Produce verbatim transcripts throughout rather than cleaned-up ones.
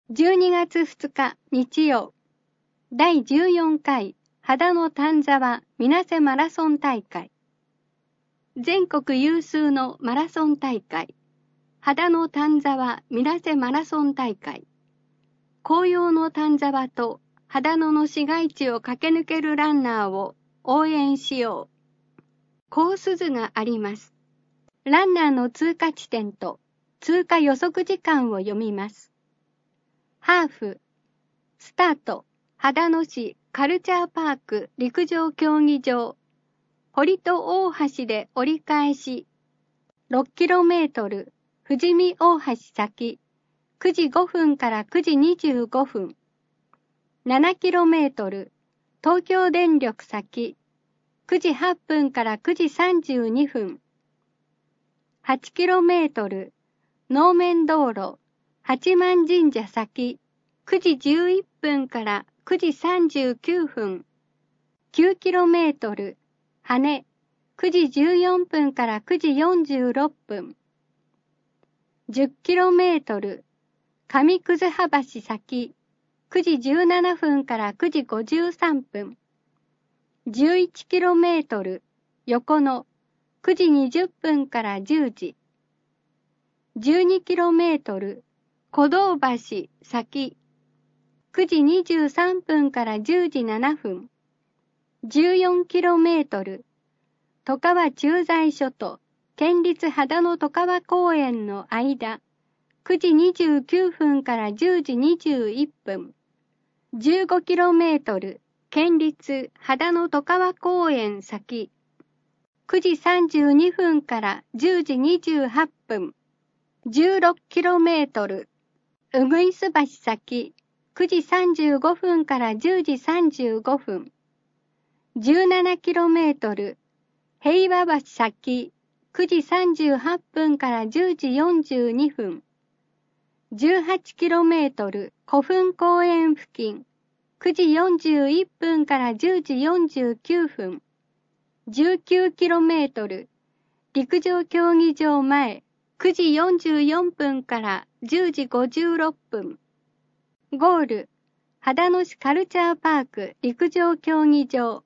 じゅうにがつふつか日曜、だいじゅうよんかい秦野丹沢水瀬マラソン大会。全国有数のマラソン大会、秦野丹沢水瀬マラソン大会。紅葉の丹沢と秦野の市街地を駆け抜けるランナーを応援しよう。コース図があります。ランナーの通過地点と通過予測時間を読みます。ハーフ、スタート、秦野市カルチャーパーク陸上競技場、堀戸大橋で折り返し、ろっキロメートル、富士見大橋先、くじごふんからくじにじゅうごふん。ななキロメートル、東京電力先、くじはっぷんからくじさんじゅうにふん。はちキロメートル、能面道路、八幡神社先、くじじゅういっぷんからくじさんじゅうきゅうふん。きゅうキロメートル、羽、くじじゅうよんぷんからくじよんじゅうろっぷん。じゅっキロメートル、上葛葉橋先、くじじゅうななふんからくじごじゅうさんぷん。じゅういちキロメートル、横野、くじにじゅっぷんからじゅうじ。じゅうにキロメートル、小道橋先、くじにじゅうさんぷんからじゅうじななふん。じゅうよんキロメートル、外川駐在所と県立秦野外川公園の間、くじにじゅうきゅうふんからじゅうじにじゅういっぷん。じゅうごキロメートル、県立秦野外川公園先、くじさんじゅうにふんからじゅうじにじゅうはっぷん。じゅうろっキロメートル、うぐいす橋先、くじさんじゅうごふんからじゅうじさんじゅうごふん。じゅうななキロメートル、平和橋先、くじさんじゅうはっぷんからじゅうじよんじゅうにふん。じゅうはちキロメートル、古墳公園付近、くじよんじゅういっぷんからじゅうじよんじゅうきゅうふん。じゅうきゅうキロメートル、陸上競技場前、くじよんじゅうよんぷんからじゅうじごじゅうろっぷん。ゴール、秦野市カルチャーパーク陸上競技場。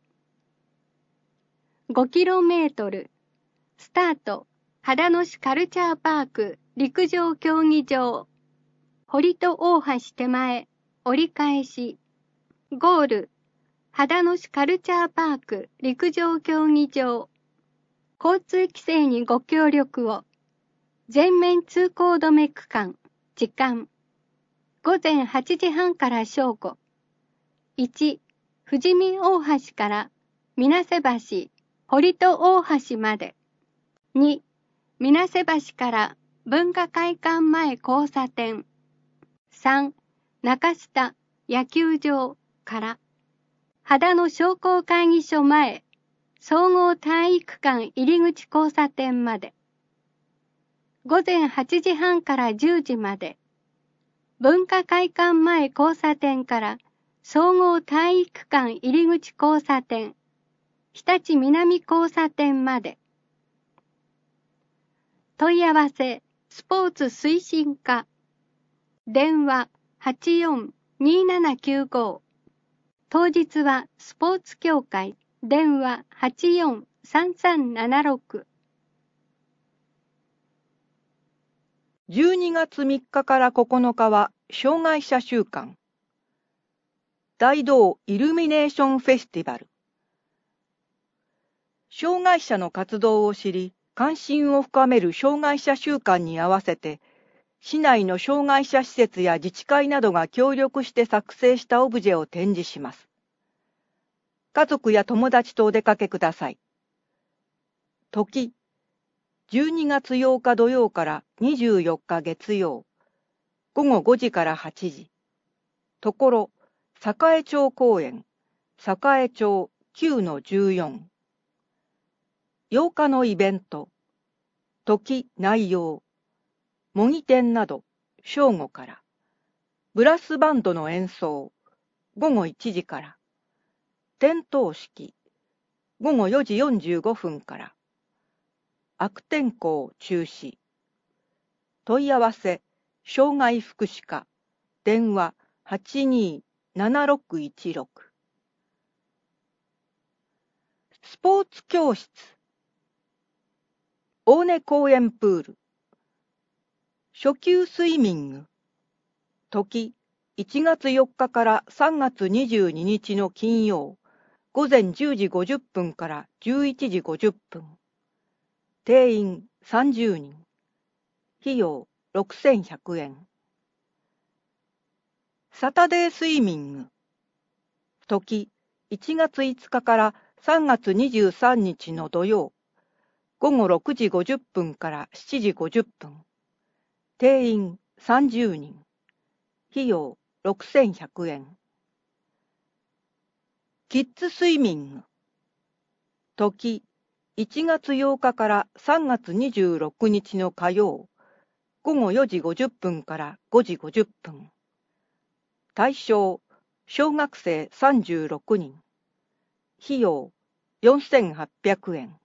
ごキロメートル、スタート、秦野市カルチャーパーク陸上競技場。堀戸大橋手前、折り返し。ゴール、秦野市カルチャーパーク陸上競技場。交通規制にご協力を。全面通行止め区間、時間。ごぜんはちじはんから正午。いち、富士見大橋から水瀬橋、堀戸大橋まで。に、水瀬橋から文化会館前交差点。さん、中下野球場から秦野商工会議所前、総合体育館入口交差点まで。ごぜんはちじはんからじゅうじまで。文化会館前交差点から総合体育館入口交差点、日立南交差点まで。問い合わせ、スポーツ推進課。電話 はちよんにーななきゅうご。当日はスポーツ協会。電話 はちよんさんさんななろく。 じゅうにがつみっかからここのかは障害者週間。大道イルミネーションフェスティバル。障害者の活動を知り、関心を深める障害者週間に合わせて、市内の障害者施設や自治会などが協力して作成したオブジェを展示します。家族や友達とお出かけください。時、じゅうにがつようか土曜からにじゅうよっか月曜、ごごごじからはちじ。ところ、栄町公園、栄町 きゅうのじゅうよん。ようかのイベント、時、内容、模擬店など、正午から。ブラスバンドの演奏、ごごいちじから。点灯式、ごごよじよんじゅうごふんから。悪天候中止。問い合わせ、障害福祉課、 電話はちにーななろくいちろく。スポーツ教室。大根公園プール。初級スイミング。時、いちがつよっかからさんがつにじゅうににちの金曜、午前じゅうじごじゅっぷんからじゅういちじごじゅっぷん。定員さんじゅうにん。費用ろくせんひゃくえん。サタデースイミング。時、いちがついつかからさんがつにじゅうさんにちの土曜、午後ろくじごじゅっぷんからしちじごじゅっぷん。定員さんじゅうにん。費用ろくせんひゃくえん。キッズスイミング。時、いちがつようかからさんがつにじゅうろくにちの火曜、午後よじごじゅっぷんからごじごじゅっぷん。対象、小学生さんじゅうろくにん。費用よんせんはっぴゃくえん。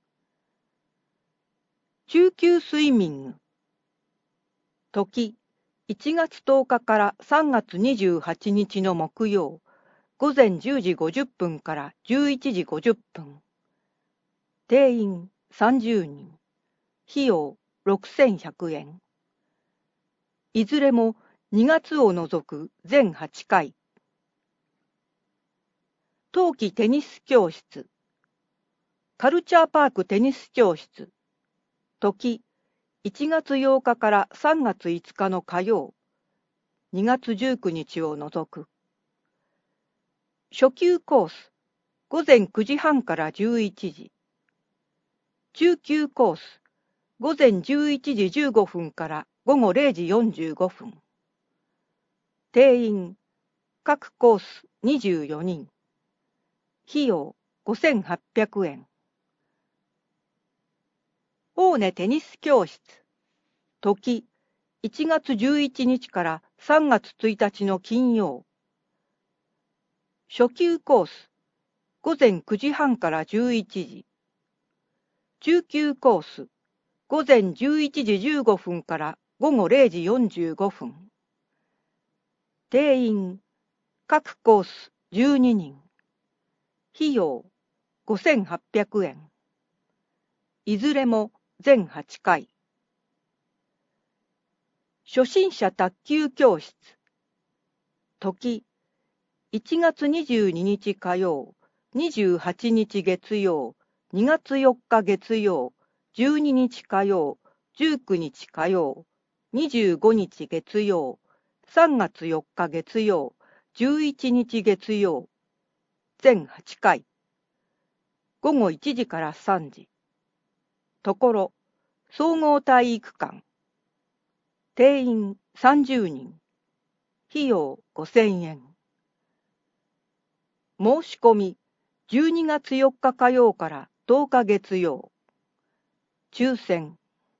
中級スイミング。時、いちがつとおかからさんがつにじゅうはちにちの木曜、午前じゅうじごじゅっぷんからじゅういちじごじゅっぷん。定員さんじゅうにん。費用ろくせんひゃくえん。いずれもにがつを除く全はちかい。冬季テニス教室。カルチャーパークテニス教室。時、いちがつようかからさんがついつかの火曜、にがつじゅうくにちを除く。初級コース、午前くじはんからじゅういちじ。中級コース、午前じゅういちじじゅうごふんからごごれいじよんじゅうごふん。定員、各コースにじゅうよにん。費用ごせんはっぴゃくえん。大根テニス教室。時、いちがつじゅういちにちからさんがつついたちの金曜。初級コース、午前くじはんからじゅういちじ。中級コース、午前じゅういちじじゅうごふんからごごれいじよんじゅうごふん。定員、各コースじゅうににん。費用ごせんはっぴゃくえん。いずれも全はちかい。初心者卓球教室。時、いちがつにじゅうににち火曜、にじゅうはちにち月曜、にがつよっか月曜、じゅうににち火曜、じゅうくにち火曜、にじゅうごにち月曜、さんがつよっか月曜、じゅういちにち月曜、全はちかい。ごごいちじからさんじ。ところ、総合体育館。定員さんじゅうにん。費用ごせんえん。申し込み、じゅうにがつよっか火曜からとおか月曜。抽選。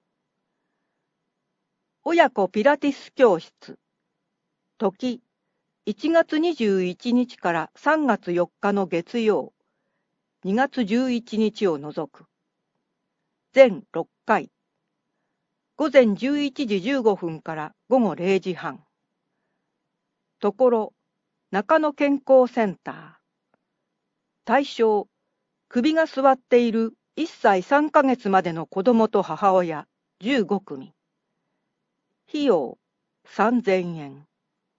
親子ピラティス教室。時、いちがつにじゅういちにちからさんがつよっかの月曜、にがつじゅういちにちを除く。全ろっかい。午前じゅういちじじゅうごふんからごごれいじはん。ところ、中野健康センター。対象、首が座っているいっさいさんかげつまでの子供と母親じゅうごくみ。費用さんぜんえん。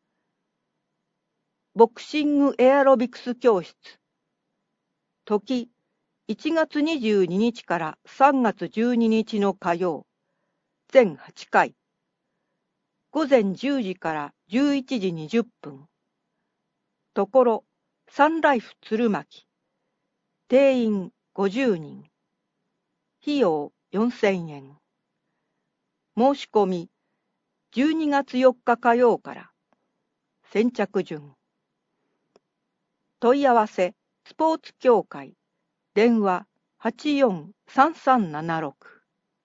ボクシングエアロビクス教室。時、いちがつにじゅうににちからさんがつじゅうににちの火曜、全はちかい。午前じゅうじからじゅういちじにじゅっぷん。ところ、サンライフ鶴巻。定員ごじゅうにん。費用よんせんえん。申し込み、じゅうにがつよっか火曜から。先着順。問い合わせ、スポーツ協会。電話はちよんさんさんななろく。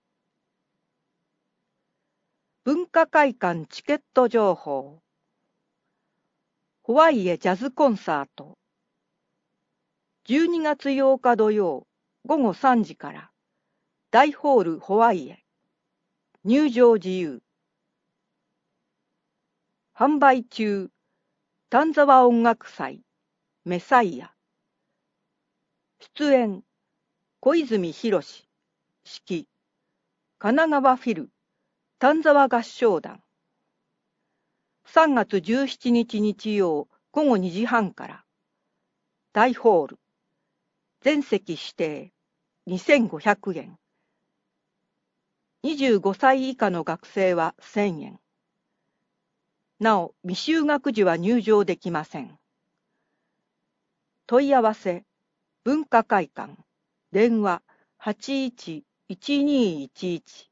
文化会館チケット情報。ホワイエジャズコンサート。じゅうにがつようか土曜ごごさんじから大ホールホワイエ。入場自由。 販売中、丹沢音楽祭、メサイア。出演、小泉博史、指揮、神奈川フィル、丹沢合唱団。さんがつじゅうしちにち日曜午後にじはんから。大ホール。全席指定、にせんごひゃくえん。にじゅうごさい以下の学生はせんえん。なお、未就学児は入場できません。問い合わせ、文化会館、電話 はちいちいちにいちいち。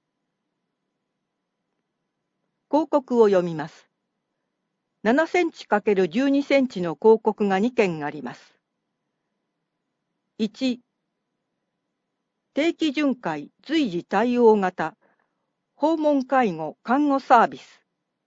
広告を読みます。ななセンチかけるじゅうにセンチの広告がにけんあります。いち、定期巡回随時対応型訪問介護看護サービス。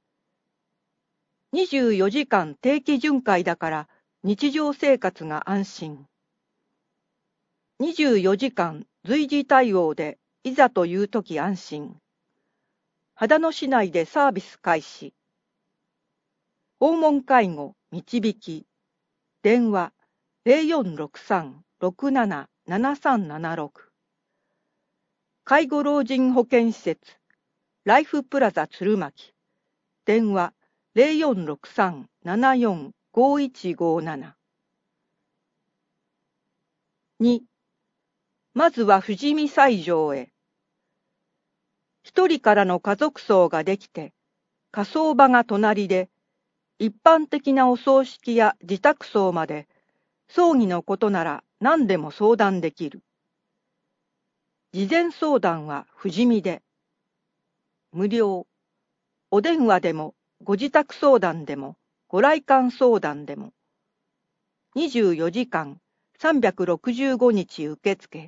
にじゅうよじかん定期巡回だから日常生活が安心。にじゅうよじかん随時対応でいざというとき安心。秦野市内でサービス開始。訪問介護導き。電話 ゼロよんろくさん ろくなな ななさんななろく。介護老人保健施設ライフプラザ鶴巻。電話 ゼロよんろくさん ななよん ごいちごなな。に、まずは富士見斎場へ。一人からの家族葬ができて、火葬場が隣で、一般的なお葬式や自宅葬まで、葬儀のことなら何でも相談できる。事前相談は富士見で。無料。お電話でも、ご自宅相談でも、ご来館相談でも。にじゅうよじかん、さんびゃくろくじゅうごにち受付。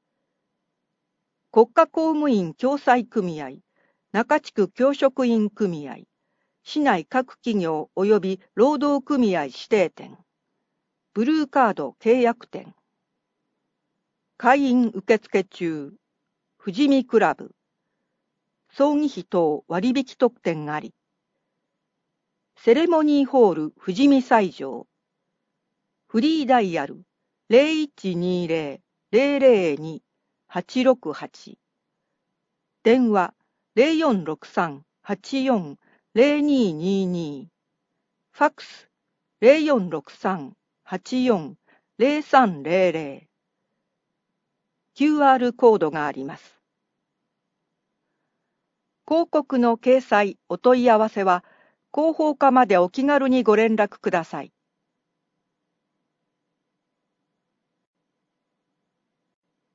国家公務員共済組合、中地区教職員組合、市内各企業及び労働組合指定店、ブルーカード契約店。会員受付中、富士見クラブ。葬儀費等割引特典あり。セレモニーホール富士見斎場。フリーダイヤル ゼロいちにゼロ ゼロゼロに はちろくはち。電話 ゼロよんろくさん はちよん ゼロににに。ファックス ゼロよんろくさん はちよん ゼロさんゼロゼロ。キューアール コードがあります。広告の掲載、お問い合わせは、広報課までお気軽にご連絡ください。